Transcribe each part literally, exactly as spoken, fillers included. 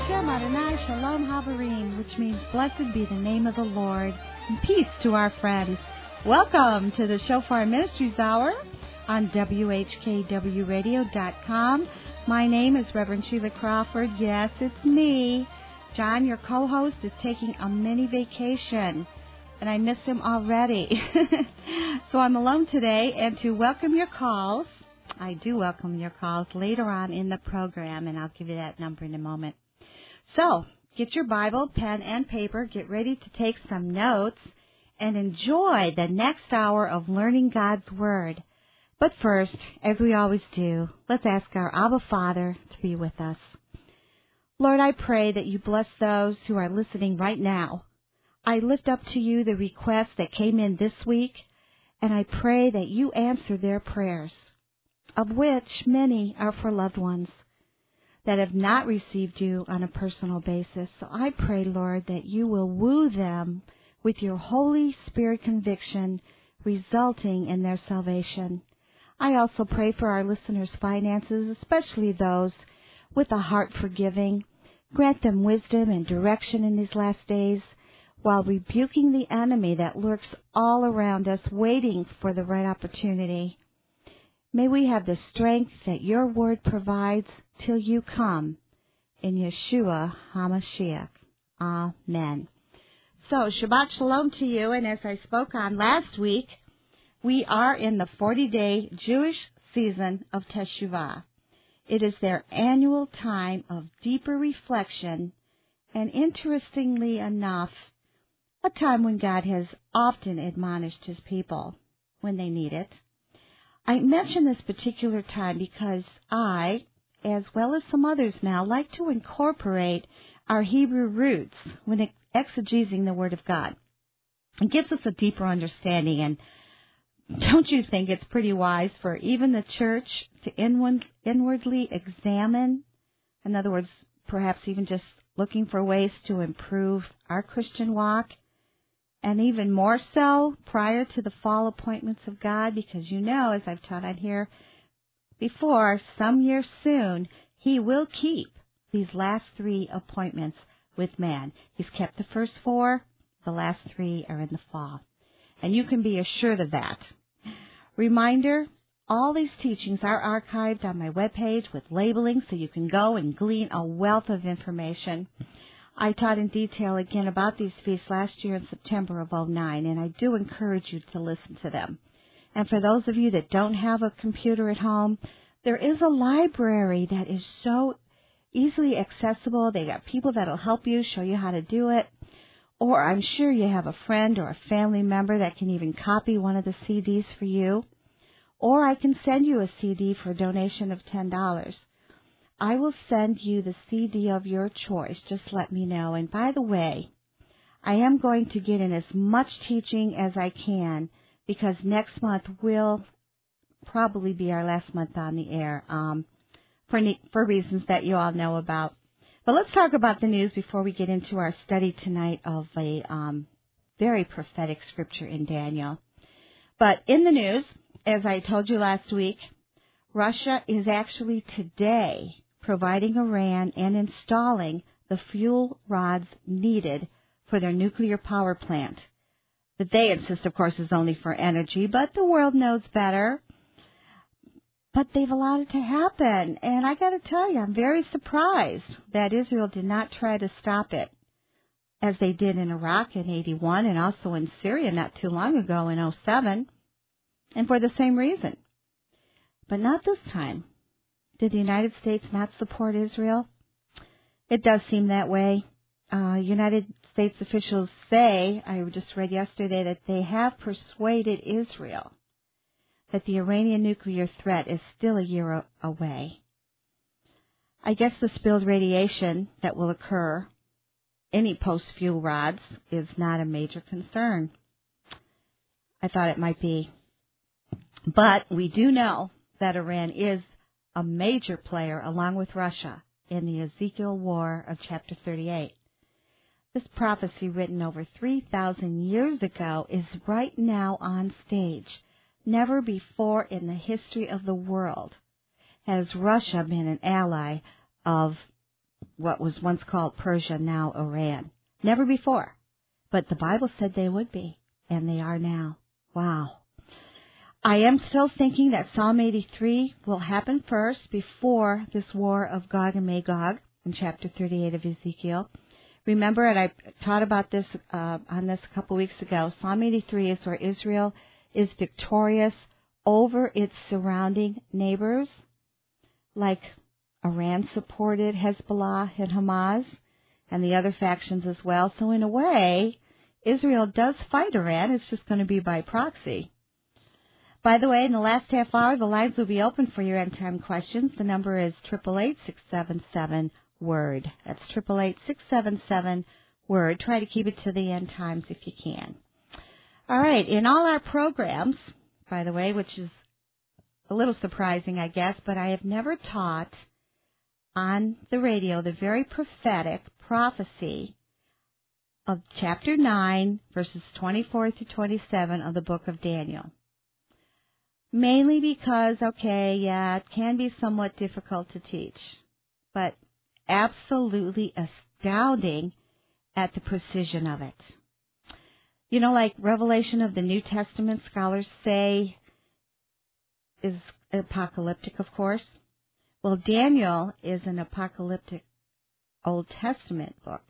Hashem Adonai Shalom Havarim, which means blessed be the name of the Lord, and peace to our friends. Welcome to the Shofar Ministries Hour on W H K W radio dot com. My name is Reverend Sheila Crawford. Yes, it's me. John, your co-host, is taking a mini vacation, and I miss him already. So I'm alone today, and to welcome your calls, I do welcome your calls later on in the program, and I'll give you that number in a moment. So, get your Bible, pen, and paper, get ready to take some notes, and enjoy the next hour of learning God's Word. But first, as we always do, let's ask our Abba Father to be with us. Lord, I pray that you bless those who are listening right now. I lift up to you the requests that came in this week, and I pray that you answer their prayers, of which many are for loved ones that have not received you on a personal basis. So I pray, Lord, that you will woo them with your Holy Spirit conviction, resulting in their salvation. I also pray for our listeners' finances, especially those with a heart for giving. Grant them wisdom and direction in these last days, while rebuking the enemy that lurks all around us, waiting for the right opportunity. May we have the strength that your word provides till you come. In Yeshua HaMashiach. Amen. So, Shabbat Shalom to you, and as I spoke on last week, we are in the forty-day Jewish season of Teshuvah. It is their annual time of deeper reflection, and interestingly enough, a time when God has often admonished his people when they need it. I mention this particular time because I, as well as some others now, like to incorporate our Hebrew roots when exegesing the Word of God. It gives us a deeper understanding, and don't you think it's pretty wise for even the church to inward, inwardly examine, in other words, perhaps even just looking for ways to improve our Christian walk, and even more so prior to the fall appointments of God, because you know, as I've taught on here before, some year soon, he will keep these last three appointments with man. He's kept the first four, the last three are in the fall. And you can be assured of that. Reminder, all these teachings are archived on my webpage with labeling, so you can go and glean a wealth of information. I taught in detail again about these feasts last year in September of oh nine, and I do encourage you to listen to them. And for those of you that don't have a computer at home, there is a library that is so easily accessible. They got people that will help you, show you how to do it. Or I'm sure you have a friend or a family member that can even copy one of the C Ds for you. Or I can send you a C D for a donation of ten dollars. I will send you the C D of your choice. Just let me know. And by the way, I am going to get in as much teaching as I can, because next month will probably be our last month on the air um, for, for reasons that you all know about. But let's talk about the news before we get into our study tonight of a um, very prophetic scripture in Daniel. But in the news, as I told you last week, Russia is actually today providing Iran and installing the fuel rods needed for their nuclear power plant. That they insist, of course, is only for energy, but the world knows better. But they've allowed it to happen, and I got to tell you, I'm very surprised that Israel did not try to stop it, as they did in Iraq in eighty-one and also in Syria not too long ago in oh seven, and for the same reason. But not this time. Did the United States not support Israel? It does seem that way. Uh, United States officials say, I just read yesterday, that they have persuaded Israel that the Iranian nuclear threat is still a year away. I guess the spilled radiation that will occur, any post-fuel rods, is not a major concern. I thought it might be. But we do know that Iran is a major player, along with Russia, in the Ezekiel War of chapter thirty-eight. This prophecy, written over three thousand years ago, is right now on stage. Never before in the history of the world has Russia been an ally of what was once called Persia, now Iran. Never before. But the Bible said they would be, and they are now. Wow. I am still thinking that Psalm eighty-three will happen first before this war of Gog and Magog in chapter thirty-eight of Ezekiel. Remember, and I taught about this uh, on this a couple weeks ago, Psalm eighty-three is where Israel is victorious over its surrounding neighbors, like Iran supported Hezbollah and Hamas and the other factions as well. So in a way, Israel does fight Iran. It's just going to be by proxy. By the way, in the last half hour, the lines will be open for your end time questions. The number is eight eight eight, six seven seven, WORD. That's eight eight eight, six seven seven, WORD. Try to keep it to the end times if you can. All right, in all our programs, by the way, which is a little surprising, I guess, but I have never taught on the radio the very prophetic prophecy of chapter nine, verses twenty-four through twenty-seven of the book of Daniel. Mainly because, okay, yeah, it can be somewhat difficult to teach, but absolutely astounding at the precision of it. You know, like Revelation of the New Testament, scholars say, is apocalyptic, of course. Well, Daniel is an apocalyptic Old Testament book.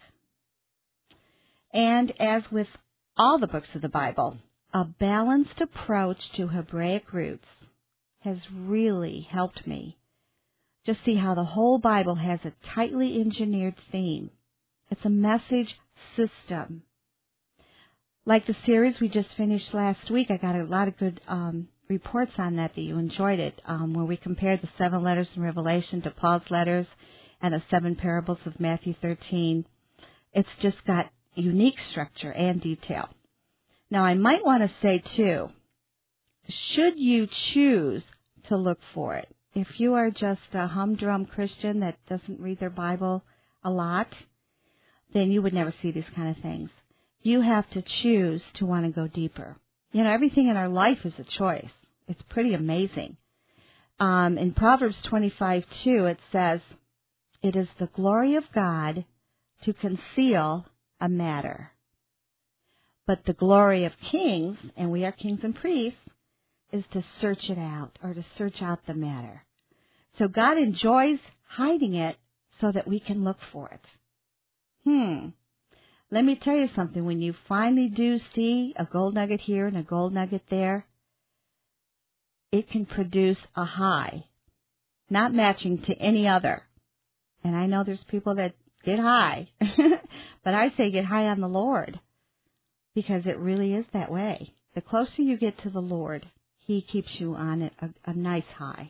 And as with all the books of the Bible, a balanced approach to Hebraic roots has really helped me just see how the whole Bible has a tightly engineered theme. It's a message system. Like the series we just finished last week, I got a lot of good um, reports on that that you enjoyed it, um, where we compared the seven letters in Revelation to Paul's letters and the seven parables of Matthew thirteen. It's just got unique structure and detail. Now, I might want to say, too, should you choose to look for it, if you are just a humdrum Christian that doesn't read their Bible a lot, then you would never see these kind of things. You have to choose to want to go deeper. You know, everything in our life is a choice. It's pretty amazing. Um, in Proverbs twenty-five two, it says, "It is the glory of God to conceal a matter. But the glory of kings," and we are kings and priests, "is to search it out," or to search out the matter. So God enjoys hiding it so that we can look for it. Hmm. Let me tell you something. When you finally do see a gold nugget here and a gold nugget there, it can produce a high, not matching to any other. And I know there's people that get high, but I say get high on the Lord, because it really is that way. The closer you get to the Lord, He keeps you on a, a nice high.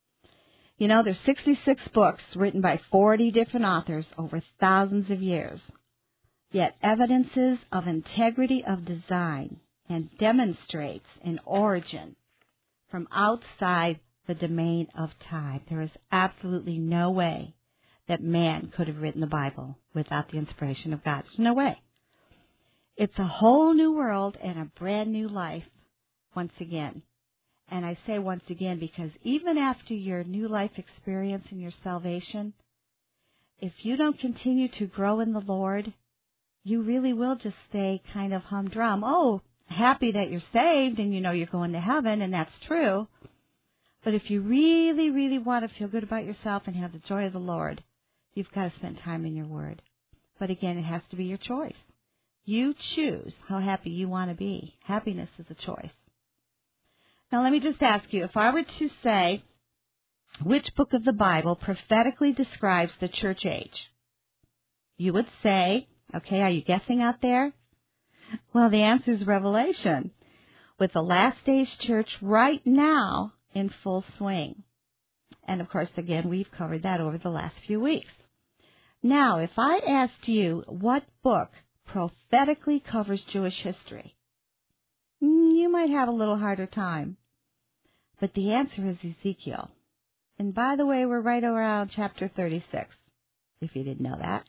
You know, there's sixty-six books written by forty different authors over thousands of years, yet evidences of integrity of design and demonstrates an origin from outside the domain of time. There is absolutely no way that man could have written the Bible without the inspiration of God. There's no way. It's a whole new world and a brand new life once again. And I say once again because even after your new life experience and your salvation, if you don't continue to grow in the Lord, you really will just stay kind of humdrum. Oh, happy that you're saved and you know you're going to heaven, and that's true. But if you really, really want to feel good about yourself and have the joy of the Lord, you've got to spend time in your Word. But again, it has to be your choice. You choose how happy you want to be. Happiness is a choice. Now, let me just ask you, if I were to say, which book of the Bible prophetically describes the church age? You would say, okay, are you guessing out there? Well, the answer is Revelation, with the last days church right now in full swing. And, of course, again, we've covered that over the last few weeks. Now, if I asked you what book prophetically covers Jewish history, you might have a little harder time. But the answer is Ezekiel. And by the way, we're right around chapter thirty-six, if you didn't know that.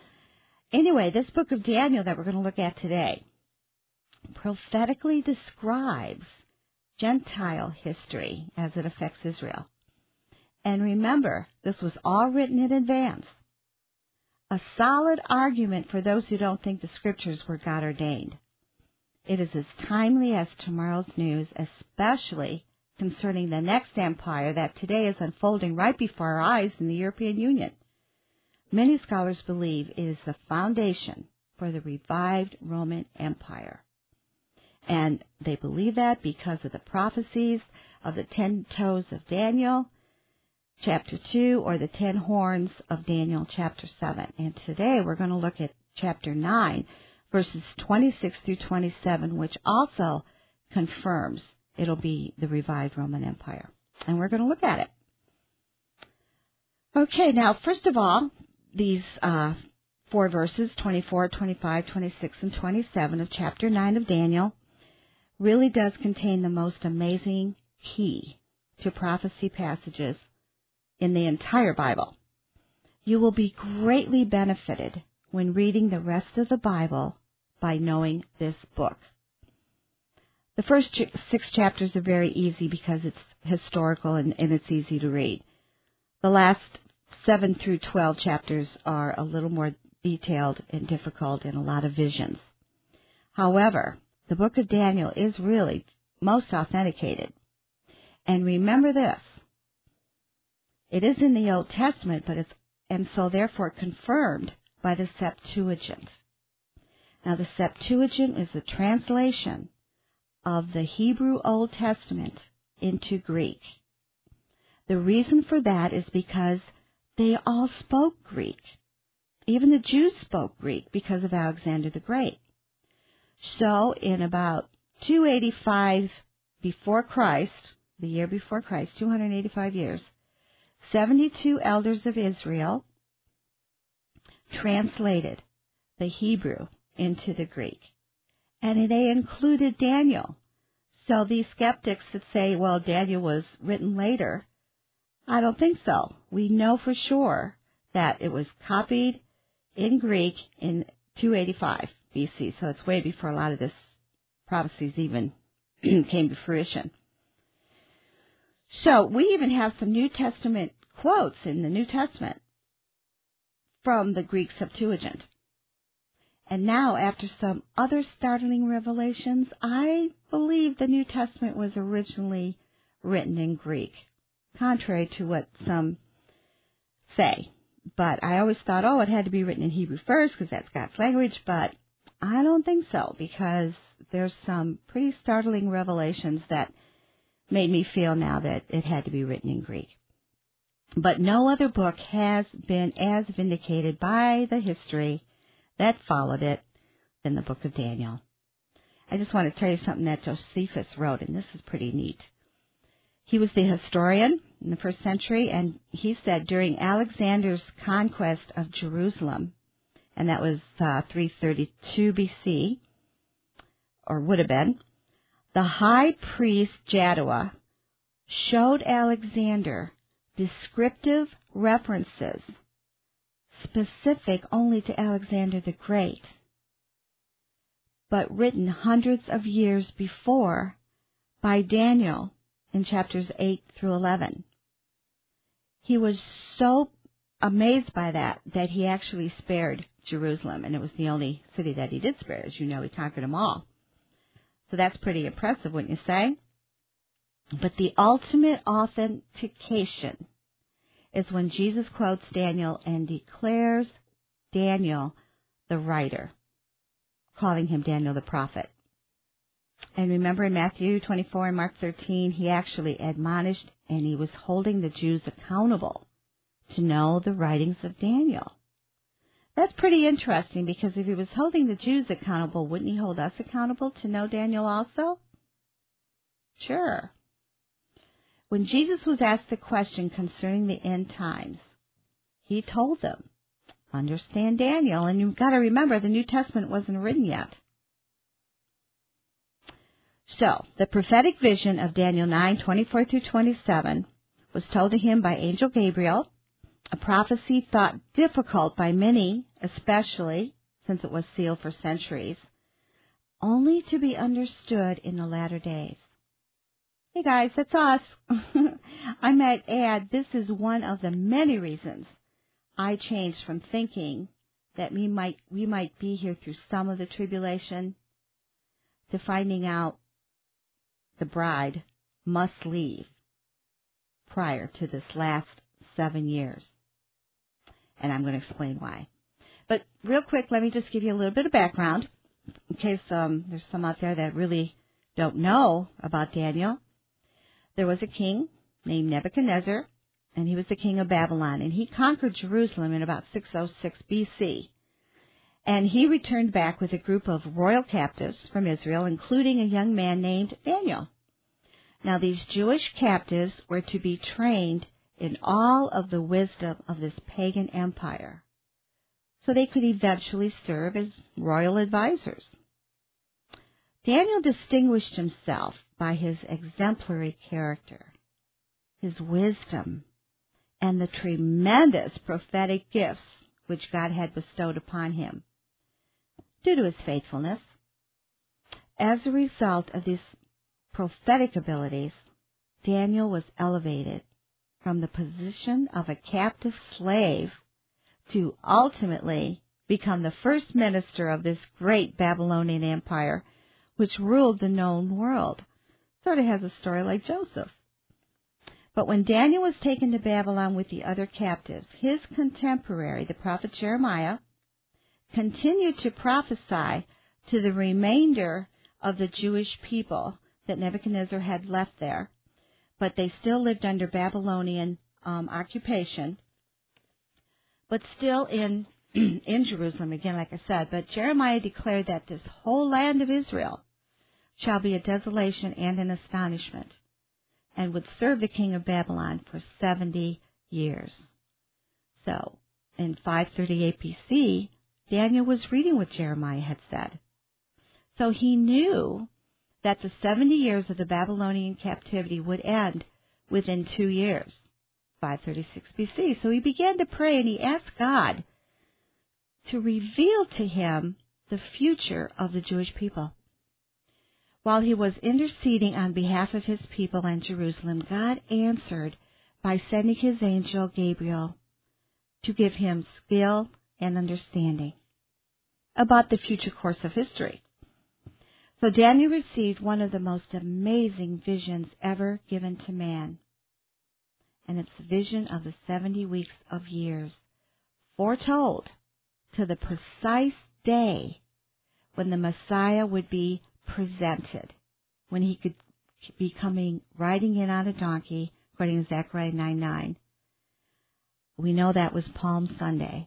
Anyway, this book of Daniel that we're going to look at today prophetically describes Gentile history as it affects Israel. And remember, this was all written in advance. a solid argument for those who don't think the Scriptures were God ordained. It is as timely as tomorrow's news, especially concerning the next empire that today is unfolding right before our eyes in the European Union. Many scholars believe it is the foundation for the revived Roman Empire. And they believe that because of the prophecies of the ten toes of Daniel, chapter two, or the ten horns of Daniel, chapter seven. And today we're going to look at chapter nine, verses twenty-six through twenty-seven, which also confirms it'll be the revived Roman Empire. And we're going to look at it. Okay, now, first of all, these uh, four verses, twenty-four, twenty-five, twenty-six, and twenty-seven of chapter nine of Daniel, really does contain the most amazing key to prophecy passages in the entire Bible. You will be greatly benefited when reading the rest of the Bible by knowing this book. The first ch- six chapters are very easy because it's historical and, and it's easy to read. The last seven through twelve chapters are a little more detailed and difficult and a lot of visions. However, the book of Daniel is really most authenticated. And remember this, it is in the Old Testament, but it's, and so therefore confirmed by the Septuagint. Now the Septuagint is the translation of the Hebrew Old Testament into Greek. The reason for that is because they all spoke Greek. Even the Jews spoke Greek because of Alexander the Great. So in about two eighty-five before Christ, the year before Christ, two hundred eighty-five years, seventy-two elders of Israel translated the Hebrew into the Greek. And they included Daniel. So these skeptics that say, well, Daniel was written later, I don't think so. We know for sure that it was copied in Greek in two eighty-five B C, so it's way before a lot of this prophecies even came to fruition. So we even have some New Testament quotes in the New Testament from the Greek Septuagint. And now, after some other startling revelations, I believe the New Testament was originally written in Greek, contrary to what some say. But I always thought, oh, it had to be written in Hebrew first because that's God's language, but I don't think so, because there's some pretty startling revelations that made me feel now that it had to be written in Greek. But no other book has been as vindicated by the history that followed it than the book of Daniel. I just want to tell you something that Josephus wrote, and this is pretty neat. He was the historian in the first century, and he said during Alexander's conquest of Jerusalem, and that was uh, three thirty-two B C, or would have been, the high priest Jaddua showed Alexander descriptive references specific only to Alexander the Great, but written hundreds of years before by Daniel in chapters eight through eleven. He was so amazed by that that he actually spared Jerusalem, and it was the only city that he did spare. As you know, he conquered them all. So that's pretty impressive, wouldn't you say? But the ultimate authentication is when Jesus quotes Daniel and declares Daniel the writer, calling him Daniel the prophet. And remember in Matthew twenty-four and Mark thirteen, he actually admonished and he was holding the Jews accountable to know the writings of Daniel. That's pretty interesting, because if he was holding the Jews accountable, wouldn't he hold us accountable to know Daniel also? Sure. When Jesus was asked the question concerning the end times, he told them, understand Daniel, and you've got to remember the New Testament wasn't written yet. So, the prophetic vision of Daniel nine, twenty-four through twenty-seven was told to him by Angel Gabriel, a prophecy thought difficult by many, especially since it was sealed for centuries, only to be understood in the latter days. Hey guys, that's us. I might add, this is one of the many reasons I changed from thinking that we might we might be here through some of the tribulation, to finding out the bride must leave prior to this last seven years. And I'm going to explain why. But real quick, let me just give you a little bit of background in case um, there's some out there that really don't know about Daniel. There was a king named Nebuchadnezzar, and he was the king of Babylon, and he conquered Jerusalem in about six oh six B C. And he returned back with a group of royal captives from Israel, including a young man named Daniel. Now, these Jewish captives were to be trained in all of the wisdom of this pagan empire, so they could eventually serve as royal advisors. Daniel distinguished himself by his exemplary character, his wisdom, and the tremendous prophetic gifts which God had bestowed upon him due to his faithfulness. As a result of these prophetic abilities, Daniel was elevated from the position of a captive slave to ultimately become the first minister of this great Babylonian empire, which ruled the known world. Sort of has a story like Joseph. But when Daniel was taken to Babylon with the other captives, his contemporary, the prophet Jeremiah, continued to prophesy to the remainder of the Jewish people that Nebuchadnezzar had left there, but they still lived under Babylonian um, occupation, but still in in Jerusalem, again, like I said. But Jeremiah declared that this whole land of Israel shall be a desolation and an astonishment, and would serve the king of Babylon for seventy years. So, in five thirty-eight B C, Daniel was reading what Jeremiah had said. So he knew that the seventy years of the Babylonian captivity would end within two years, five thirty-six B C. So he began to pray, and he asked God to reveal to him the future of the Jewish people. While he was interceding on behalf of his people and Jerusalem, God answered by sending his angel Gabriel to give him skill and understanding about the future course of history. So Daniel received one of the most amazing visions ever given to man. And it's the vision of the seventy weeks of years, foretold to the precise day when the Messiah would be presented, when he could be coming riding in on a donkey, according to Zechariah nine nine. We know that was Palm Sunday.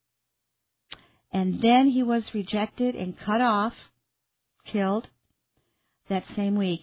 And then he was rejected and cut off, killed, that same week.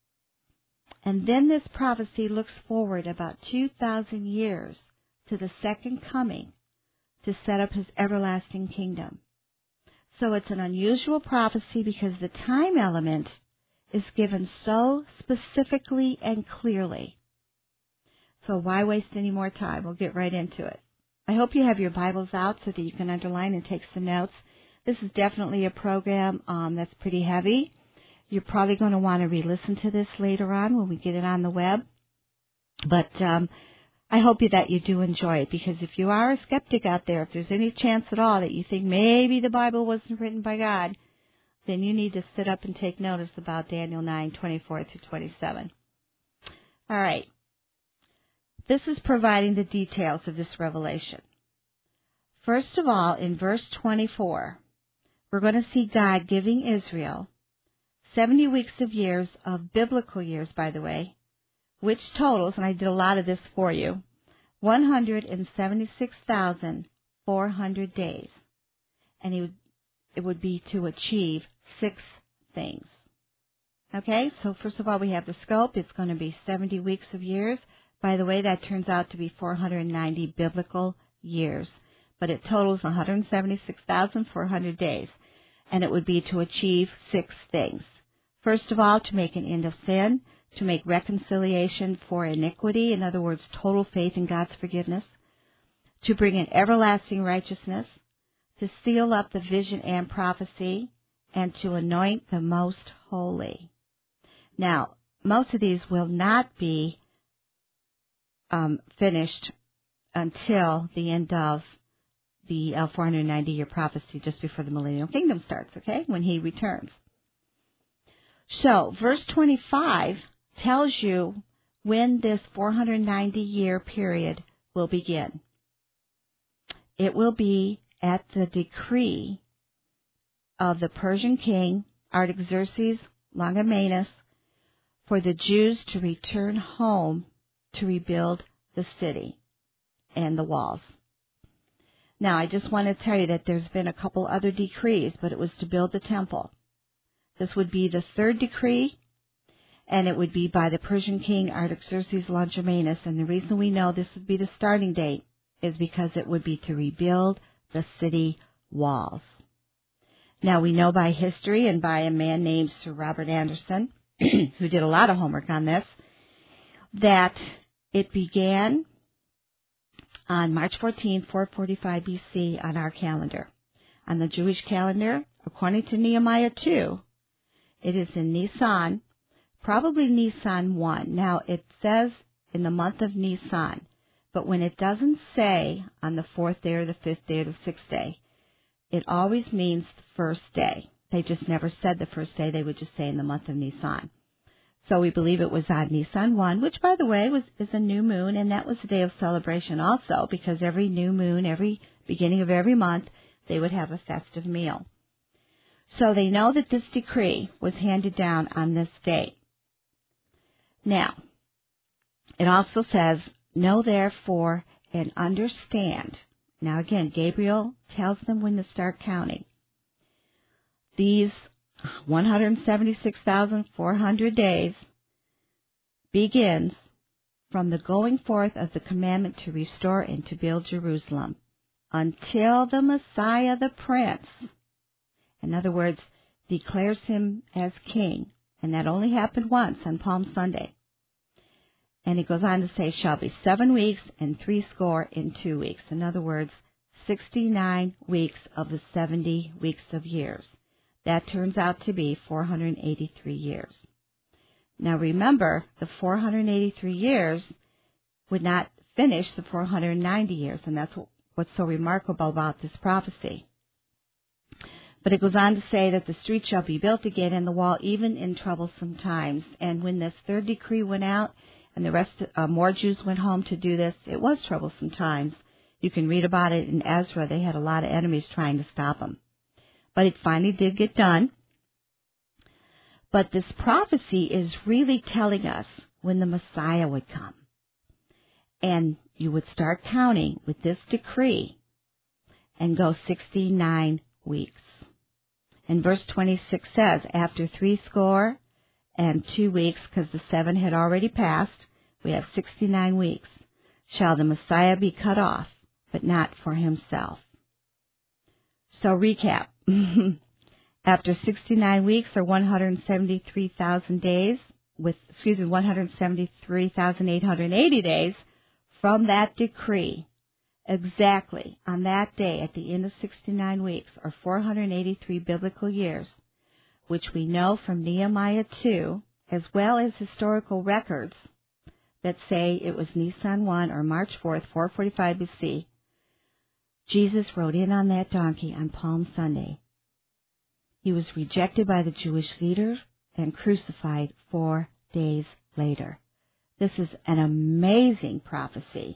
And then this prophecy looks forward about two thousand years to the second coming to set up his everlasting kingdom. So it's an unusual prophecy because the time element is given so specifically and clearly. So why waste any more time? We'll get right into it. I hope you have your Bibles out so that you can underline and take some notes. This is definitely a program um, that's pretty heavy. You're probably going to want to re-listen to this later on when we get it on the web. But um, I hope you, that you do enjoy it, because if you are a skeptic out there, if there's any chance at all that you think maybe the Bible wasn't written by God, then you need to sit up and take notice about Daniel nine twenty-four through twenty-seven. All right. This is providing the details of this revelation. First of all, in verse twenty-four, we're going to see God giving Israel seventy weeks of years, of biblical years, by the way, which totals, and I did a lot of this for you, one hundred seventy-six thousand four hundred days. And it would, it would be to achieve six things. Okay, so first of all, we have the scope. It's going to be seventy weeks of years. By the way, that turns out to be four hundred ninety biblical years. But it totals one hundred seventy-six thousand four hundred days. And it would be to achieve six things. First of all, to make an end of sin, to make reconciliation for iniquity, in other words, total faith in God's forgiveness, to bring in everlasting righteousness, to seal up the vision and prophecy, and to anoint the most holy. Now, most of these will not be um, finished until the end of the uh, four hundred ninety year prophecy just before the millennial kingdom starts, okay, when he returns. So, verse twenty-five tells you when this four hundred ninety year period will begin. It will be at the decree of the Persian king Artaxerxes Longimanus for the Jews to return home to rebuild the city and the walls. Now, I just want to tell you that there's been a couple other decrees, but it was to build the temple. This would be the third decree, and it would be by the Persian king Artaxerxes Longimanus. And the reason we know this would be the starting date is because it would be to rebuild the city walls. Now, we know by history and by a man named Sir Robert Anderson, who did a lot of homework on this, that it began on March fourteenth, four forty-five B C on our calendar. On the Jewish calendar, according to Nehemiah two, it is in Nisan, probably Nisan one. Now, it says in the month of Nisan, but when it doesn't say on the fourth day or the fifth day or the sixth day, it always means the first day. They just never said the first day. They would just say in the month of Nisan. So we believe it was on Nisan one, which, by the way, was is a new moon, and that was a day of celebration also, because every new moon, every beginning of every month, they would have a festive meal. So they know that this decree was handed down on this date. Now, it also says, know therefore and understand. Now again, Gabriel tells them when to start counting. These one hundred seventy-six thousand four hundred days begins from the going forth of the commandment to restore and to build Jerusalem until the Messiah the Prince, in other words, declares him as king. And that only happened once on Palm Sunday. And it goes on to say, shall be seven weeks and three score in two weeks. In other words, sixty-nine weeks of the seventy weeks of years. That turns out to be four hundred eighty-three years. Now remember, the four hundred eighty-three years would not finish the four hundred ninety years, and that's what's so remarkable about this prophecy. But it goes on to say that the street shall be built again and the wall even in troublesome times. And when this third decree went out and the rest, uh, more Jews went home to do this, it was troublesome times. You can read about it in Ezra. They had a lot of enemies trying to stop them. But it finally did get done. But this prophecy is really telling us when the Messiah would come. And you would start counting with this decree and go sixty-nine weeks. And verse twenty-six says, after three score and two weeks, because the seven had already passed, we have sixty-nine weeks, shall the Messiah be cut off, but not for himself. So recap. After sixty-nine weeks, or one hundred seventy-three thousand days, with, excuse me, one hundred seventy-three thousand eight hundred eighty days from that decree, exactly on that day at the end of sixty-nine weeks, or four hundred eighty-three biblical years, which we know from Nehemiah two, as well as historical records that say it was Nisan one or March fourth, four forty-five B C, Jesus rode in on that donkey on Palm Sunday. He was rejected by the Jewish leaders and crucified four days later. This is an amazing prophecy.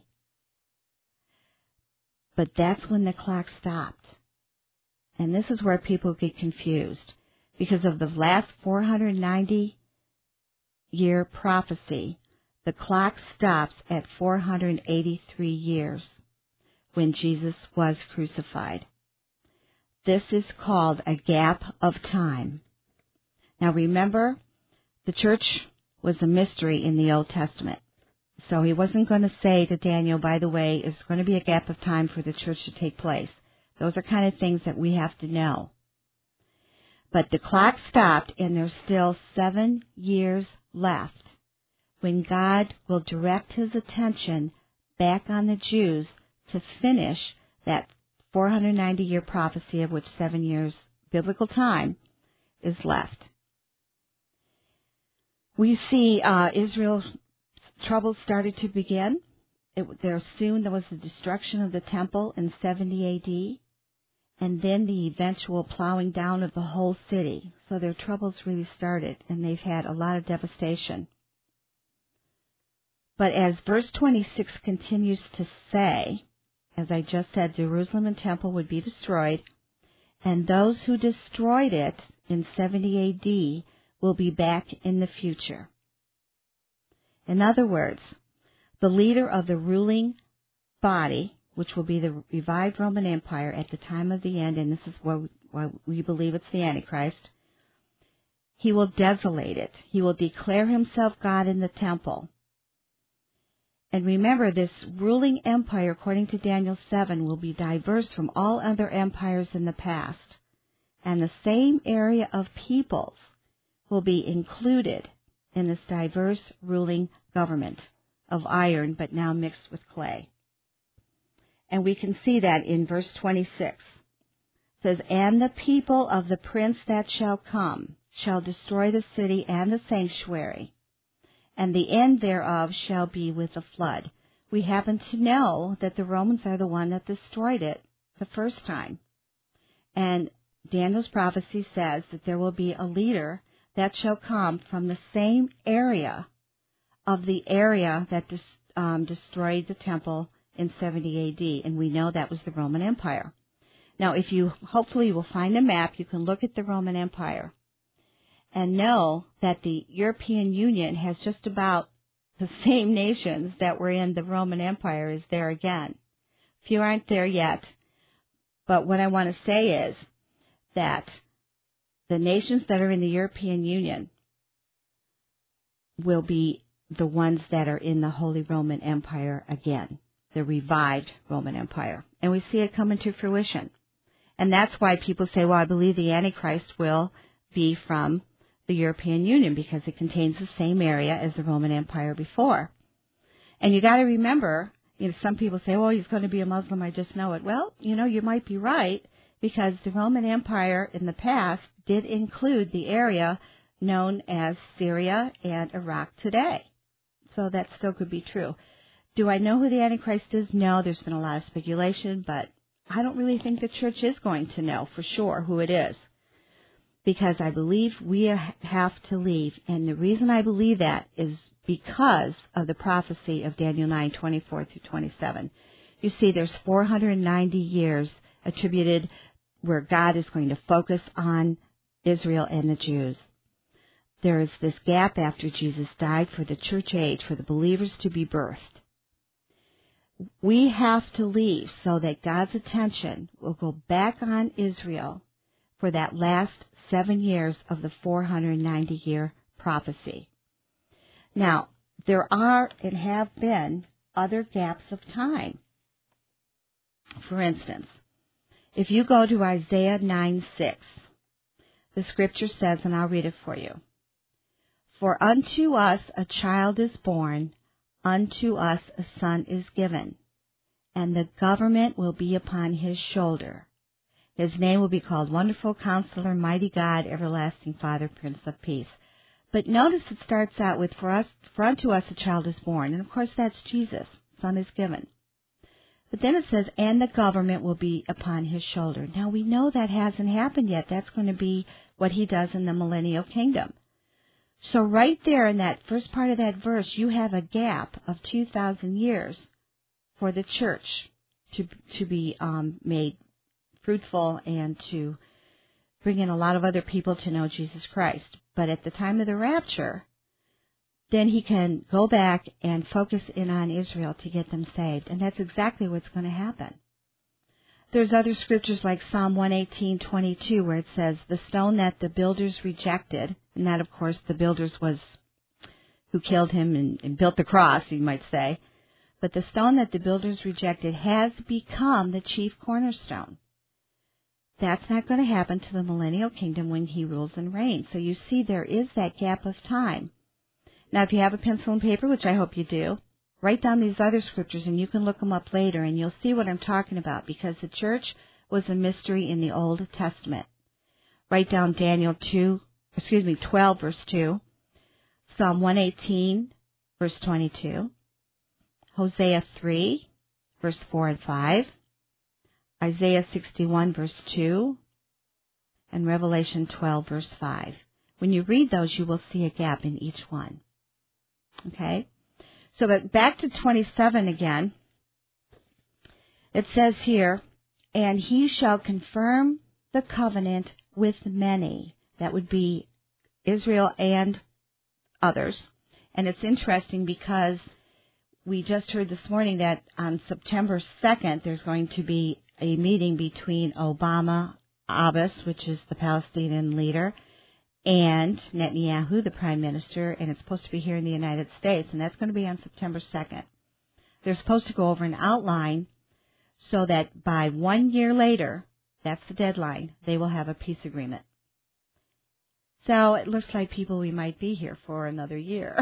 But that's when the clock stopped. And this is where people get confused. Because of the last four hundred ninety year prophecy, the clock stops at four hundred eighty-three years when Jesus was crucified. This is called a gap of time. Now remember, the church was a mystery in the Old Testament. So he wasn't going to say to Daniel, by the way, it's going to be a gap of time for the church to take place. Those are kind of things that we have to know. But the clock stopped, and there's still seven years left when God will direct his attention back on the Jews to finish that four hundred ninety year prophecy, of which seven years biblical time is left. We see uh, Israel's troubles started to begin it, there soon there was the destruction of the temple in seventy A D, and then the eventual plowing down of the whole city. So their troubles really started, and they've had a lot of devastation. But as verse twenty-six continues to say, as I just said, Jerusalem and temple would be destroyed, and those who destroyed it in seventy A D will be back in the future. In other words, the leader of the ruling body, which will be the revived Roman Empire at the time of the end, and this is why we believe it's the Antichrist, he will desolate it. He will declare himself God in the temple. And remember, this ruling empire, according to Daniel seven, will be diverse from all other empires in the past. And the same area of peoples will be included in this diverse ruling government of iron, but now mixed with clay. And we can see that in verse twenty-six. It says, "And the people of the prince that shall come shall destroy the city and the sanctuary, and the end thereof shall be with a flood." We happen to know that the Romans are the one that destroyed it the first time. And Daniel's prophecy says that there will be a leader that shall come from the same area of the area that dis, um, destroyed the temple in seventy A D, and we know that was the Roman Empire. Now, if you hopefully will find a map, you can look at the Roman Empire and know that the European Union has just about the same nations that were in the Roman Empire is there again. Few aren't there yet, but what I want to say is that the nations that are in the European Union will be the ones that are in the Holy Roman Empire again, the revived Roman Empire. And we see it coming to fruition. And that's why people say, well, I believe the Antichrist will be from the European Union because it contains the same area as the Roman Empire before. And you got to remember, you know, some people say, oh, he's going to be a Muslim, I just know it. Well, you know, you might be right because the Roman Empire in the past did include the area known as Syria and Iraq today. So that still could be true. Do I know who the Antichrist is? No, there's been a lot of speculation, but I don't really think the church is going to know for sure who it is, because I believe we have to leave. And the reason I believe that is because of the prophecy of Daniel nine, twenty-four through twenty-seven. You see, there's four hundred ninety years attributed where God is going to focus on Israel and the Jews. There is this gap after Jesus died for the church age, for the believers to be birthed. We have to leave so that God's attention will go back on Israel for that last seven years of the four hundred ninety year prophecy. Now, there are and have been other gaps of time. For instance, if you go to Isaiah nine six, the scripture says, and I'll read it for you, "For unto us a child is born, unto us a son is given, and the government will be upon his shoulder. His name will be called Wonderful Counselor, Mighty God, Everlasting Father, Prince of Peace." But notice it starts out with, for us, for unto us a child is born. And of course that's Jesus. Son is given. But then it says, and the government will be upon his shoulder. Now we know that hasn't happened yet. That's going to be what he does in the millennial kingdom. So right there in that first part of that verse, you have a gap of two thousand years for the church to to be um, made fruitful and to bring in a lot of other people to know Jesus Christ. But at the time of the rapture, then he can go back and focus in on Israel to get them saved. And that's exactly what's going to happen. There's other scriptures like Psalm one eighteen twenty-two where it says, "The stone that the builders rejected," and that, of course, the builders was who killed him and, and built the cross, you might say. But the stone that the builders rejected has become the chief cornerstone. That's not going to happen to the millennial kingdom when he rules and reigns. So you see there is that gap of time. Now, if you have a pencil and paper, which I hope you do, write down these other scriptures and you can look them up later and you'll see what I'm talking about, because the church was a mystery in the Old Testament. Write down Daniel two, excuse me, twelve verse two, Psalm one eighteen verse twenty-two, Hosea three, verse four and five, Isaiah sixty-one, verse two, and Revelation twelve, verse five. When you read those, you will see a gap in each one. Okay? So but back to twenty-seven again. It says here, and he shall confirm the covenant with many. That would be Israel and others. And it's interesting because we just heard this morning that on September second, there's going to be a meeting between Obama, Abbas, which is the Palestinian leader, and Netanyahu, the prime minister, and it's supposed to be here in the United States, and that's going to be on September second. They're supposed to go over an outline so that by one year later, that's the deadline, they will have a peace agreement. So it looks like people we might be here for another year.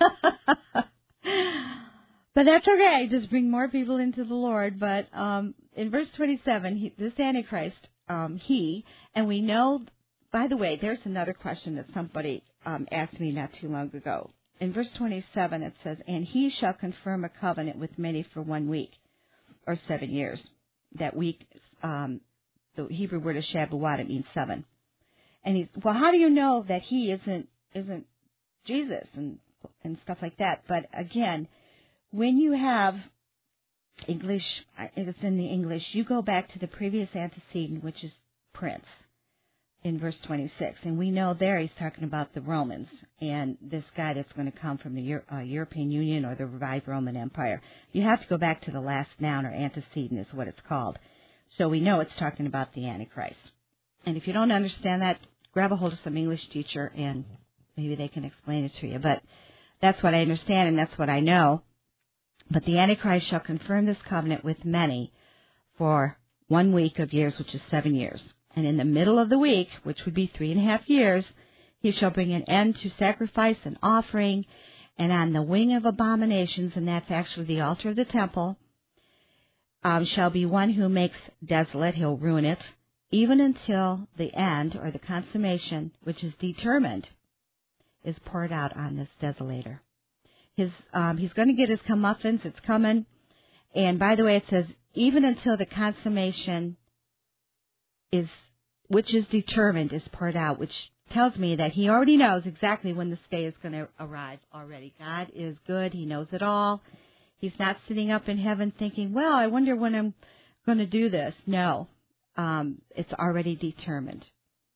But that's okay. Just bring more people into the Lord. But um, in verse twenty-seven, he, this Antichrist, um, he, and we know, by the way, there's another question that somebody um, asked me not too long ago. In verse twenty-seven, it says, and he shall confirm a covenant with many for one week, or seven years. That week, um, the Hebrew word is Shabuat, it means seven. And he's, well, how do you know that he isn't isn't Jesus and and stuff like that? But again, when you have English, it's in the English, you go back to the previous antecedent, which is Prince, in verse twenty-six. And we know there he's talking about the Romans and this guy that's going to come from the Euro, uh, European Union or the revived Roman Empire. You have to go back to the last noun, or antecedent is what it's called. So we know it's talking about the Antichrist. And if you don't understand that, grab a hold of some English teacher and maybe they can explain it to you. But that's what I understand and that's what I know. But the Antichrist shall confirm this covenant with many for one week of years, which is seven years. And in the middle of the week, which would be three and a half years, he shall bring an end to sacrifice and offering, and on the wing of abominations, and that's actually the altar of the temple, um, shall be one who makes desolate, he'll ruin it, even until the end, or the consummation, which is determined, is poured out on this desolator. His, um, he's going to get his comeuppance, it's coming, and by the way, it says, even until the consummation is, which is determined, is poured out, which tells me that he already knows exactly when this day is going to arrive already. God is good, he knows it all. He's not sitting up in heaven thinking, well, I wonder when I'm going to do this. No. Um, it's already determined.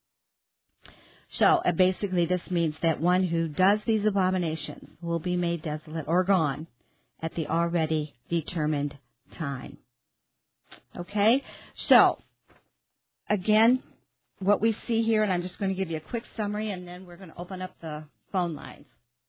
So uh, basically this means that one who does these abominations will be made desolate or gone at the already determined time. Okay? So, again, what we see here, and I'm just going to give you a quick summary, and then we're going to open up the phone lines.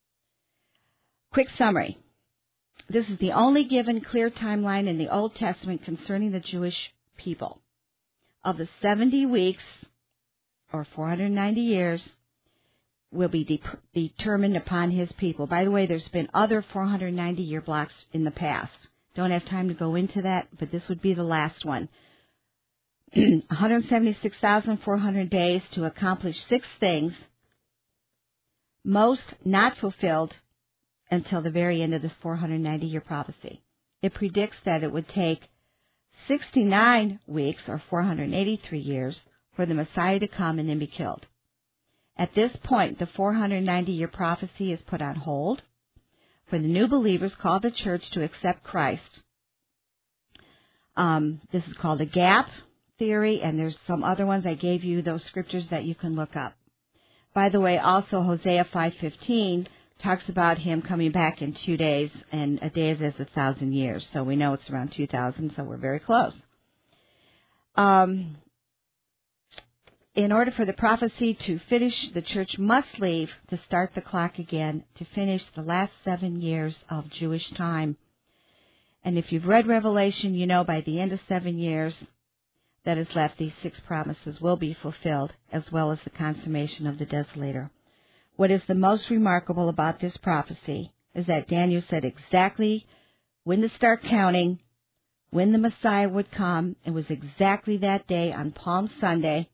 Quick summary. This is the only given clear timeline in the Old Testament concerning the Jewish people. Of the seventy weeks, or four hundred ninety years, will be de- determined upon his people. By the way, there's been other four hundred ninety year blocks in the past. Don't have time to go into that, but this would be the last one. one hundred seventy-six thousand four hundred days to accomplish six things, most not fulfilled until the very end of this four hundred ninety year prophecy. It predicts that it would take sixty-nine weeks, or four hundred eighty-three years, for the Messiah to come and then be killed. At this point, the four hundred ninety year prophecy is put on hold for the new believers called the church to accept Christ. Um, this is called a gap theory, and there's some other ones. I gave you those scriptures that you can look up. By the way, also Hosea five fifteen talks about him coming back in two days, and a day is as a thousand years. So we know it's around two thousand, so we're very close. Um, in order for the prophecy to finish, the church must leave to start the clock again to finish the last seven years of Jewish time. And if you've read Revelation, you know by the end of seven years that is left, these six promises will be fulfilled, as well as the consummation of the desolator. What is the most remarkable about this prophecy is that Daniel said exactly when to start counting, when the Messiah would come. It was exactly that day on Palm Sunday,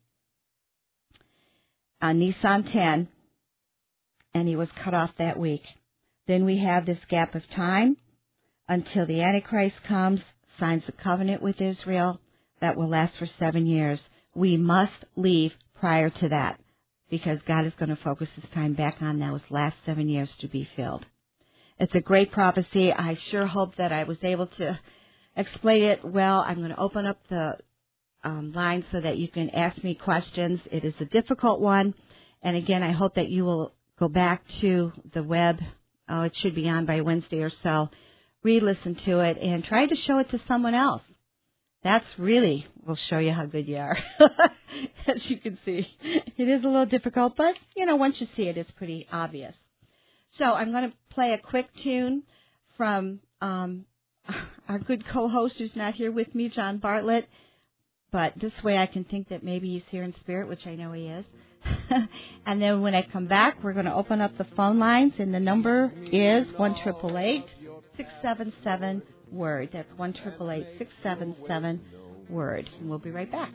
on Nisan tenth, and he was cut off that week. Then we have this gap of time until the Antichrist comes, signs a covenant with Israel that will last for seven years. We must leave prior to that because God is going to focus his time back on those last seven years to be filled. It's a great prophecy. I sure hope that I was able to explain it well. I'm going to open up the um, line so that you can ask me questions. It is a difficult one. And again, I hope that you will go back to the web. Oh, it should be on by Wednesday or so. Re-listen to it and try to show it to someone else. That's really will show you how good you are. As you can see, it is a little difficult, but, you know, once you see it, it's pretty obvious. So I'm going to play a quick tune from um, our good co-host who's not here with me, John Bartlett. But this way I can think that maybe he's here in spirit, which I know he is. And then when I come back, we're going to open up the phone lines, and the number is one eight eight eight, six seven seven, word. That's one eight eight eight, six seven seven, word. And we'll be right back.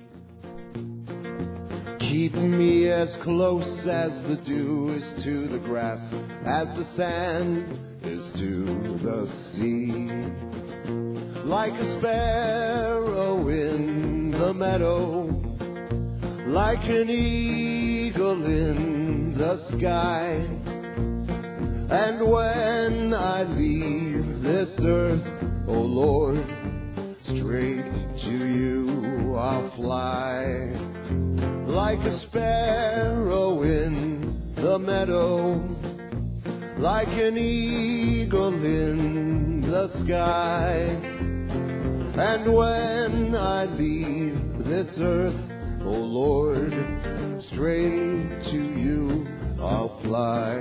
Keep me as close as the dew is to the grass, as the sand is to the sea. Like a sparrow in the meadow, like an eagle in the sky. And when I leave this earth, oh Lord, straight to you I'll fly. Like a sparrow in the meadow, like an eagle in the sky. And when I leave this earth, oh Lord, straight to you I'll fly.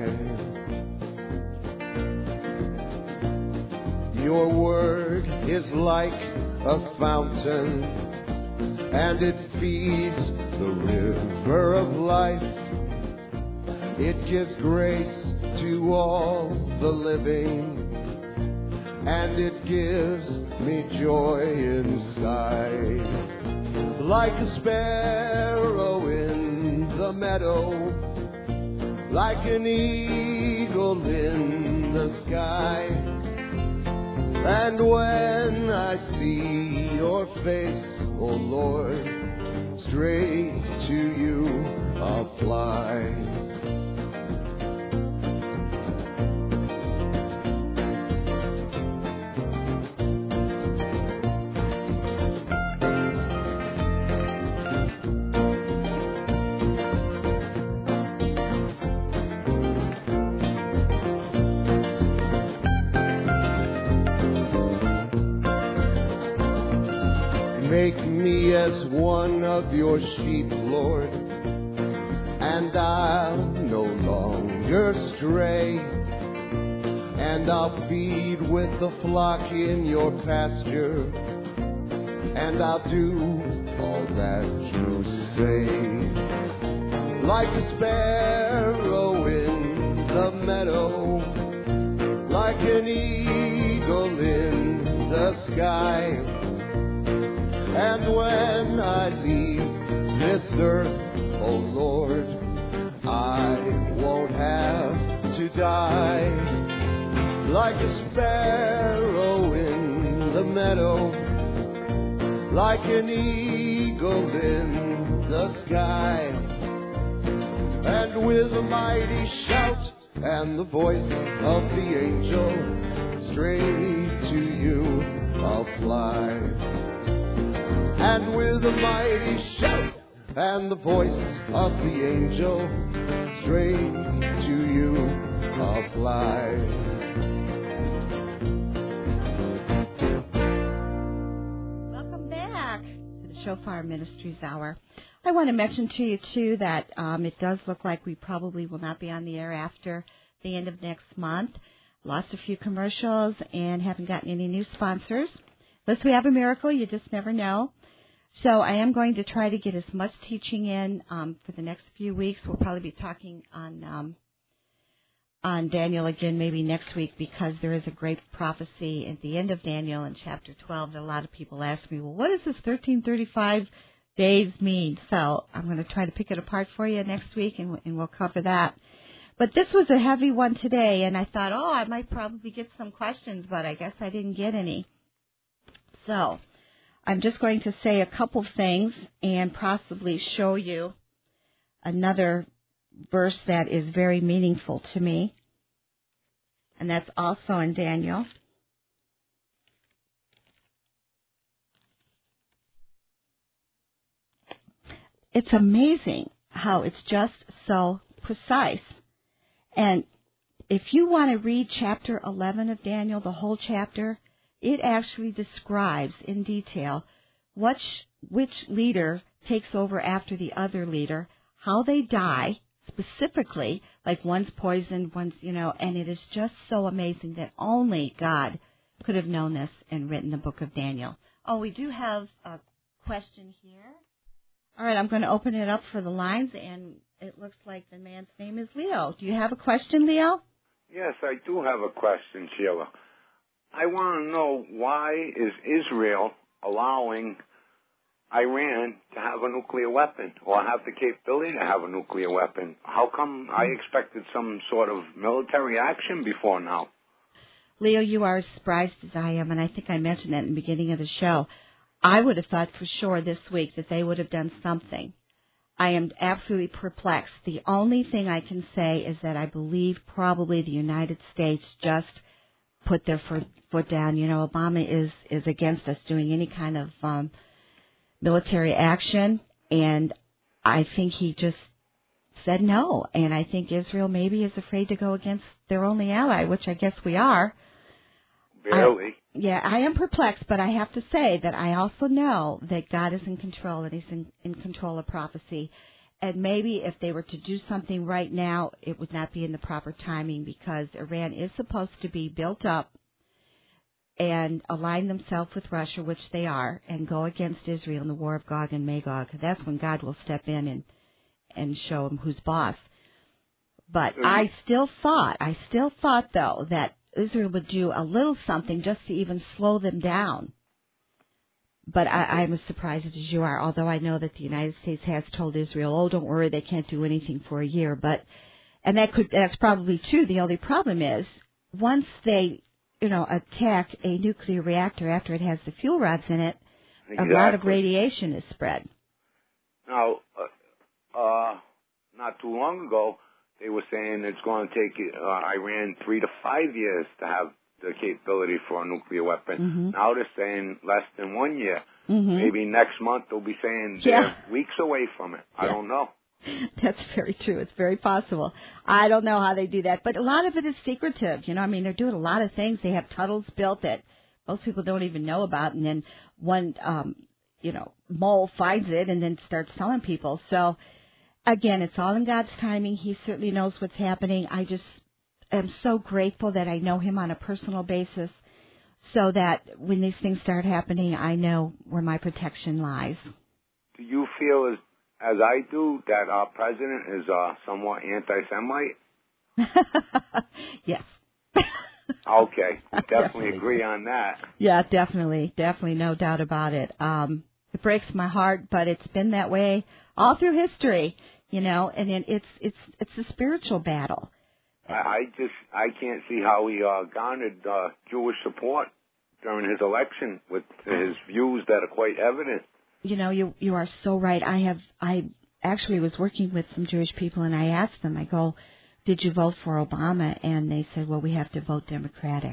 Your word is like a fountain, and it feeds the river of life. It gives grace to all the living, and it gives me joy inside. Like a sparrow in the meadow, like an eagle in the sky. And when I see your face, oh Lord, straight to you I'll fly. Make me as one of your sheep, Lord, and I'll no longer stray. And I'll feed with the flock in your pasture, and I'll do all that you say. Like a sparrow in the meadow, like an eagle in the sky. And when I leave this earth, oh Lord, I won't have to die. Like a sparrow in the meadow, like an eagle in the sky. And with a mighty shout and the voice of the angel, straight to you I'll fly. And with a mighty shout and the voice of the angel, straight to you I'll fly. Welcome back to the Shofar Ministries Hour. I want to mention to you, too, that um, it does look like we probably will not be on the air after the end of next month. Lost a few commercials and haven't gotten any new sponsors. Unless we have a miracle, you just never know. So I am going to try to get as much teaching in um, for the next few weeks. We'll probably be talking on um, on Daniel again maybe next week, because there is a great prophecy at the end of Daniel in chapter twelve that a lot of people ask me, well, what does this thirteen thirty-five days mean? So I'm going to try to pick it apart for you next week, and, and we'll cover that. But this was a heavy one today, and I thought, oh, I might probably get some questions, but I guess I didn't get any. So I'm just going to say a couple things and possibly show you another verse that is very meaningful to me, and that's also in Daniel. It's amazing how it's just so precise. And if you want to read chapter eleven of Daniel, the whole chapter, it actually describes in detail which, which leader takes over after the other leader, how they die, specifically, like one's poisoned, one's, you know, and it is just so amazing that only God could have known this and written the book of Daniel. Oh, we do have a question here. All right, I'm going to open it up for the lines, and it looks like the man's name is Leo. Do you have a question, Leo? Yes, I do have a question, Sheila. I want to know, why is Israel allowing Iran to have a nuclear weapon or have the capability to have a nuclear weapon? How come I expected some sort of military action before now? Leo, you are as surprised as I am, and I think I mentioned that in the beginning of the show. I would have thought for sure this week that they would have done something. I am absolutely perplexed. The only thing I can say is that I believe probably the United States just put their foot down. You know, Obama is, is against us doing any kind of um, military action, and I think he just said no. And I think Israel maybe is afraid to go against their only ally, which I guess we are. Barely. I, yeah, I am perplexed, but I have to say that I also know that God is in control, and He's in, in control of prophecy. And maybe if they were to do something right now, it would not be in the proper timing, because Iran is supposed to be built up and align themselves with Russia, which they are, and go against Israel in the war of Gog and Magog. That's when God will step in and, and show them who's boss. But mm-hmm. I still thought, I still thought, though, that Israel would do a little something just to even slow them down. But I, I'm as surprised as you are, although I know that the United States has told Israel, oh, don't worry, they can't do anything for a year. But and that could that's probably true. The only problem is, once they, you know, attack a nuclear reactor after it has the fuel rods in it, exactly. a lot of radiation is spread. Now, uh, uh, not too long ago, they were saying it's going to take uh, Iran three to five years to have the capability for a nuclear weapon. Mm-hmm. Now they're saying less than one year. Mm-hmm. Maybe next month they'll be saying yeah. they're weeks away from it. I yeah. don't know. That's very true. It's very possible. I don't know how they do that, but a lot of it is secretive. You know, I mean, they're doing a lot of things. They have tunnels built that most people don't even know about, and then one, um, you know, mole finds it and then starts telling people. So, again, it's all in God's timing. He certainly knows what's happening. I just am so grateful that I know Him on a personal basis, so that when these things start happening, I know where my protection lies. Do you feel as as I do that our president is uh, somewhat anti-Semite? Yes. Okay, we definitely, definitely agree on that. Yeah, definitely, definitely, no doubt about it. Um, it breaks my heart, but it's been that way all through history, you know. And it, it's it's it's a spiritual battle. I just, I can't see how he uh, garnered uh, Jewish support during his election with his views that are quite evident. You know, you you are so right. I have, I actually was working with some Jewish people, and I asked them, I go, did you vote for Obama? And they said, well, we have to vote Democratic.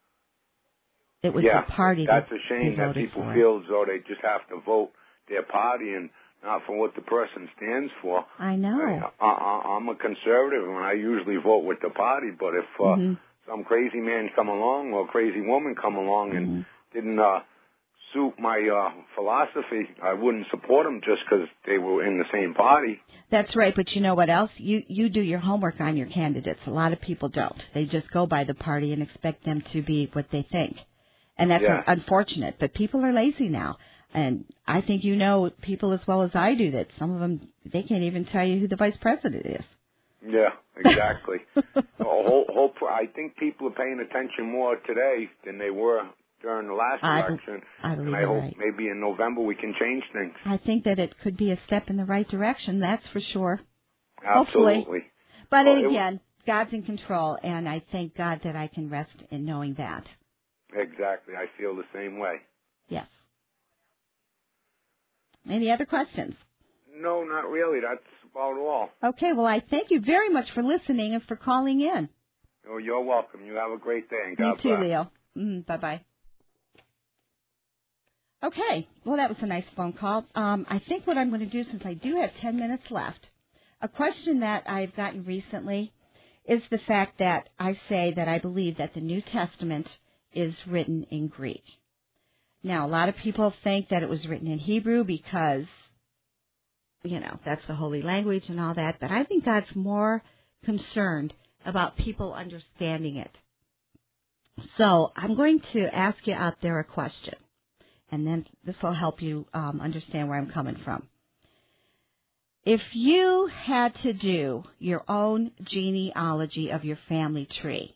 It was yeah, the party that's that a shame that people for. feel as though they just have to vote their party and not for what the person stands for. I know. I, I, I'm a conservative, and I usually vote with the party. But if uh, mm-hmm. some crazy man come along or crazy woman come along and mm-hmm. didn't uh, suit my uh, philosophy, I wouldn't support them just because they were in the same party. That's right. But you know what else? You you do your homework on your candidates. A lot of people don't. They just go by the party and expect them to be what they think. And that's yeah. unfortunate. But people are lazy now. And I think you know people as well as I do that some of them, they can't even tell you who the vice president is. Yeah, exactly. so whole, whole, I think people are paying attention more today than they were during the last I election. Be, I believe and I hope right. maybe in November we can change things. I think that it could be a step in the right direction, that's for sure. Absolutely. Hopefully. But well, again, God's in control, and I thank God that I can rest in knowing that. Exactly. I feel the same way. Yes. Any other questions? No, not really. That's about all. Okay, well, I thank you very much for listening and for calling in. Oh, you're welcome. You have a great day, and God You too, bless. Leo. Mm, bye-bye. Okay, well, that was a nice phone call. Um, I think what I'm going to do, since I do have ten minutes left, a question that I've gotten recently is the fact that I say that I believe that the New Testament is written in Greek. Now, a lot of people think that it was written in Hebrew because, you know, that's the holy language and all that, but I think God's more concerned about people understanding it. So I'm going to ask you out there a question, and then this will help you um, understand where I'm coming from. If you had to do your own genealogy of your family tree,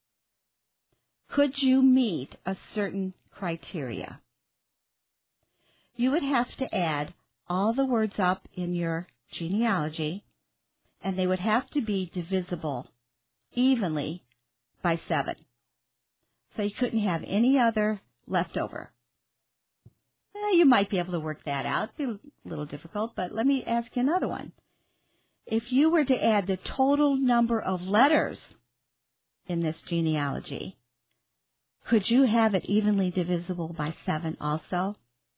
could you meet a certain criteria? You would have to add all the words up in your genealogy, and they would have to be divisible evenly by seven. So you couldn't have any other leftover. Eh, you might be able to work that out. It's a little difficult, but let me ask you another one. If you were to add the total number of letters in this genealogy, could you have it evenly divisible by seven also?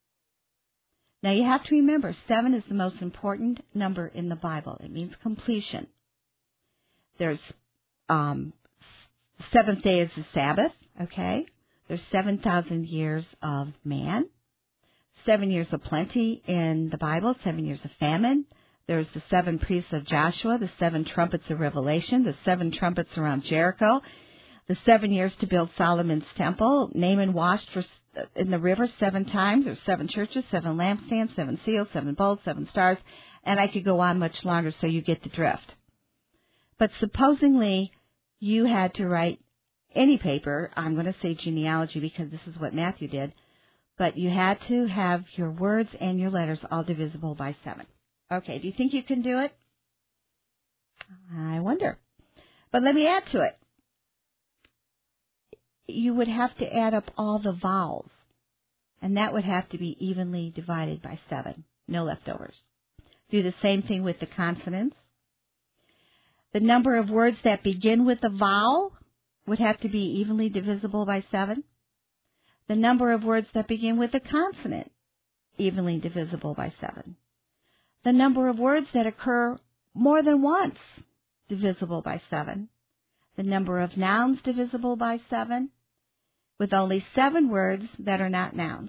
Now you have to remember, seven is the most important number in the Bible. It means completion. There's um, seventh day is the Sabbath, okay? There's seven thousand years of man. Seven years of plenty in the Bible, seven years of famine. There's the seven priests of Joshua, the seven trumpets of Revelation, the seven trumpets around Jericho, the seven years to build Solomon's temple. Naaman washed for, in the river seven times. There's seven churches, seven lampstands, seven seals, seven bowls, seven stars, and I could go on much longer, so you get the drift. But supposingly you had to write any paper, I'm going to say genealogy because this is what Matthew did, but you had to have your words and your letters all divisible by seven. Okay, do you think you can do it? I wonder. But let me add to it. You would have to add up all the vowels, and that would have to be evenly divided by seven. No leftovers. Do the same thing with the consonants. The number of words that begin with a vowel would have to be evenly divisible by seven. The number of words that begin with a consonant, evenly divisible by seven. The number of words that occur more than once, divisible by seven. The number of nouns divisible by seven, with only seven words that are not nouns.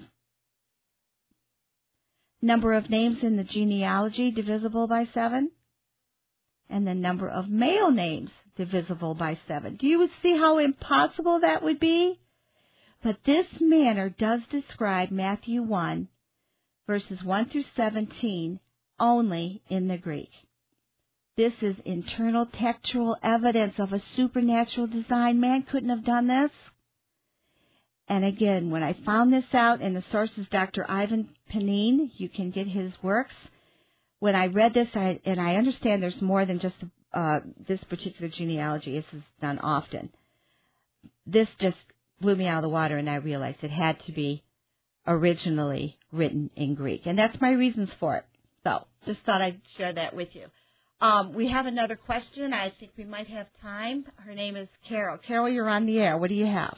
Number of names in the genealogy divisible by seven. And the number of male names divisible by seven. Do you see how impossible that would be? But this manner does describe Matthew one, verses one through seventeen, only in the Greek. This is internal textual evidence of a supernatural design. Man couldn't have done this. And again, when I found this out, and the source is Doctor Ivan Panin, you can get his works. When I read this, I, and I understand there's more than just uh, this particular genealogy. This is done often. This just blew me out of the water, and I realized it had to be originally written in Greek. And that's my reasons for it. So just thought I'd share that with you. Um, we have another question. I think we might have time. Her name is Carol. Carol, you're on the air. What do you have?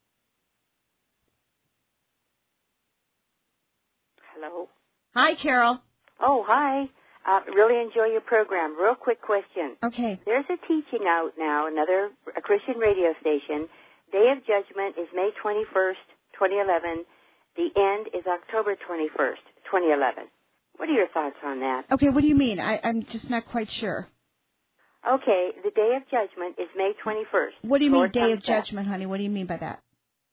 Hello. Hi, Carol. Oh, hi. Uh, really enjoy your program. Real quick question. Okay. There's a teaching out now, another a Christian radio station. Day of Judgment is May twenty-first, twenty eleven. The end is October twenty-first, twenty eleven. What are your thoughts on that? Okay, what do you mean? I, I'm just not quite sure. Okay, the Day of Judgment is May twenty-first. What do you Lord mean, Day of back. Judgment, honey? What do you mean by that?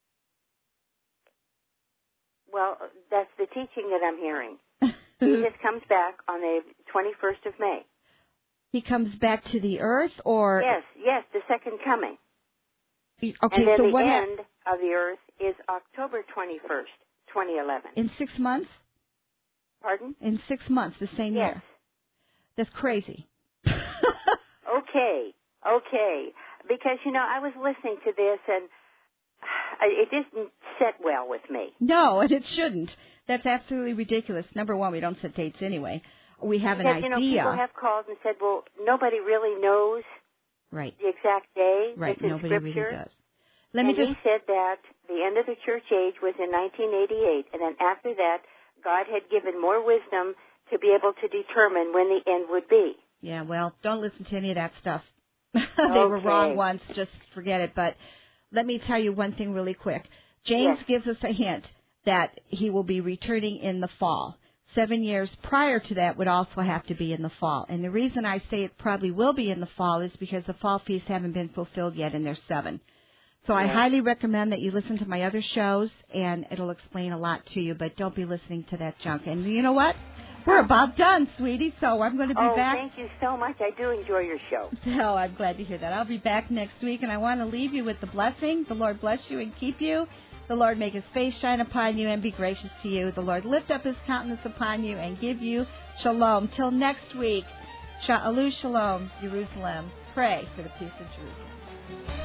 Well, that's the teaching that I'm hearing. Jesus comes back on the twenty-first of May. He comes back to the earth, or? Yes, yes, the second coming. Okay, and then so the what end ha- of the earth is October twenty-first, twenty eleven. In six months? Pardon? In six months, the same yes. year. That's crazy. Okay. Okay, because, you know, I was listening to this, and it didn't sit well with me. No, and it shouldn't. That's absolutely ridiculous. Number one, we don't set dates anyway. We have because, an you know, idea. People have called and said, well, nobody really knows right. the exact day. Right, it's in nobody Scripture. really does. Let and me just... he said that the end of the church age was in nineteen eighty-eight, and then after that, God had given more wisdom to be able to determine when the end would be. Yeah, well, don't listen to any of that stuff. they okay. were wrong once. Just forget it. But let me tell you one thing really quick. James yes. gives us a hint that he will be returning in the fall. Seven years prior to that would also have to be in the fall. And the reason I say it probably will be in the fall is because the fall feasts haven't been fulfilled yet, and there's seven. So I highly recommend that you listen to my other shows, and it'll explain a lot to you, but don't be listening to that junk. And you know what? We're about done, sweetie, so I'm going to be oh, back. Oh, thank you so much. I do enjoy your show. Oh, I'm glad to hear that. I'll be back next week, and I want to leave you with the blessing. The Lord bless you and keep you. The Lord make his face shine upon you and be gracious to you. The Lord lift up his countenance upon you and give you shalom. Till next week, Sha'alu Shalom, Jerusalem. Pray for the peace of Jerusalem.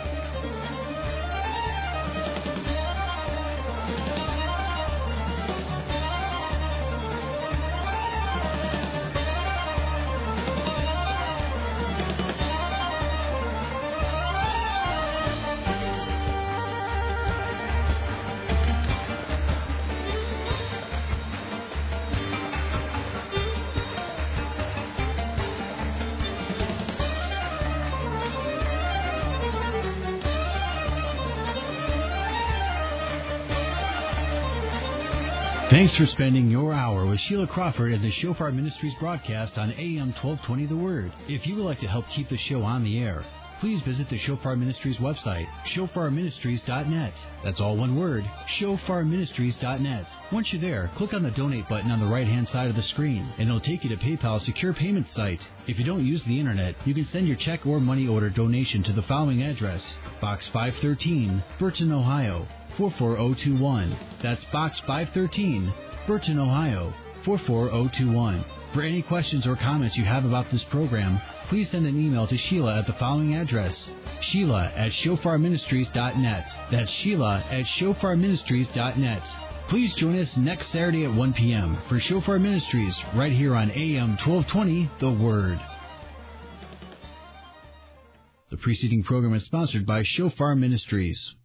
Thanks for spending your hour with Sheila Crawford and the Shofar Ministries broadcast on A M twelve twenty The Word. If you would like to help keep the show on the air, please visit the Shofar Ministries website, shofar ministries dot net. That's all one word, shofar ministries dot net. Once you're there, click on the donate button on the right-hand side of the screen, and it'll take you to PayPal's secure payment site. If you don't use the internet, you can send your check or money order donation to the following address: Box five thirteen, Burton, Ohio, four four zero two one. That's Box five thirteen, Burton, Ohio, four four zero two one. For any questions or comments you have about this program, please send an email to Sheila at the following address: Sheila at shofar ministries dot net. That's Sheila at shofar ministries dot net. Please join us next Saturday at one p.m. for Shofar Ministries right here on A M twelve twenty The Word. The preceding program is sponsored by Shofar Ministries.